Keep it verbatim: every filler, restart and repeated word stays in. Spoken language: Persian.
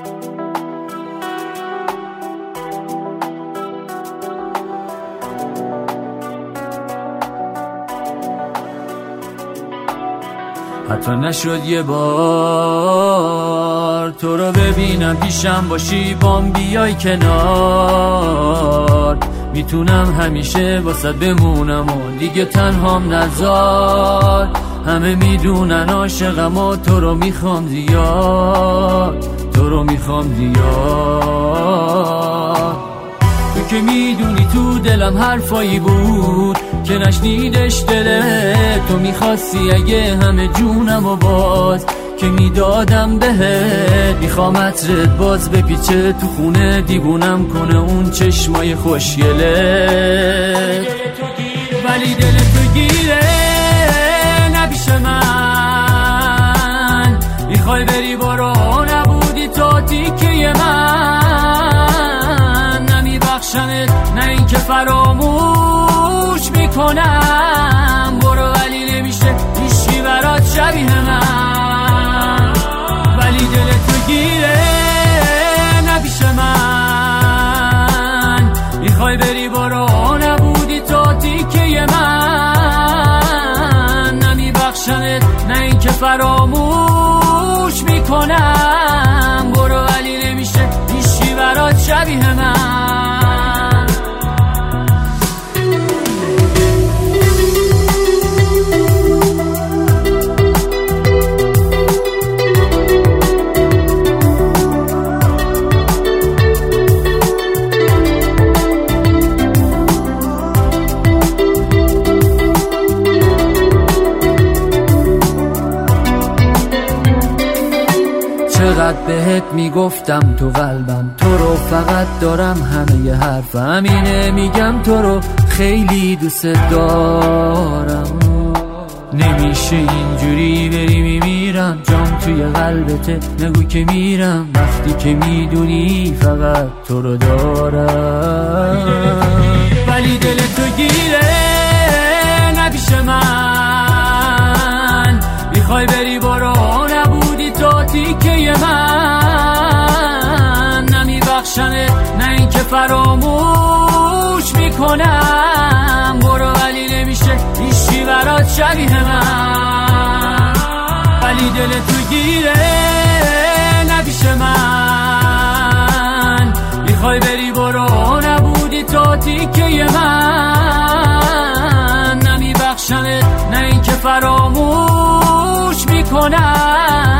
حتی نشد یه بار تو رو ببینم پیشم باشی بام بیای کنار، میتونم همیشه واسه بمونم و دیگه تنهام نذار. همه میدونن عاشقم و تو رو میخوام زیاد، تو رو میخوام زیاد. تو که میدونی تو دلم حرفایی بود که نشنیدش دلت، تو میخواستی اگه همه جونم و باز که میدادم بهت. میخوام عطرت باز بپیچه تو خونه دیوونم کنه اون چشمای خوشگله، ولی دل تو گیره نبیشه من. میخوای بری برو نبودی تو تیکه من، نمیبخشمت نه این که فراموش میکنم. برو ولی نمیشه هیچی برات شبیه من، ولی دل تو گیره نبیشه من. میخوای بری برو نبودی تو تیکه من، نمیبخشمت نه این که فراموش میکنم. برو ولی نمیشه هیچی برات شبیه من. چقدر بهت میگفتم تو قلبم تو رو فقط دارم، همه ی حرفم اینه میگم تو رو خیلی دوست دارم. نمیشه اینجوری بری میمیرم جام توی قلبته، نگو که میرم وقتی که میدونی فقط تو رو دارم. ولی دل تو گیره نبیشه من. میخوای بری برو نبودی تو تیکه من، نمیبخشمت نه این که فراموش میکنم. برو ولی نمیشه هیچی برات شبیه من، ولی دل تو گیره نبیشه من. میخوای بری برو نبودی تو تیکه من، نمیبخشمت نه این که فراموش میکنم.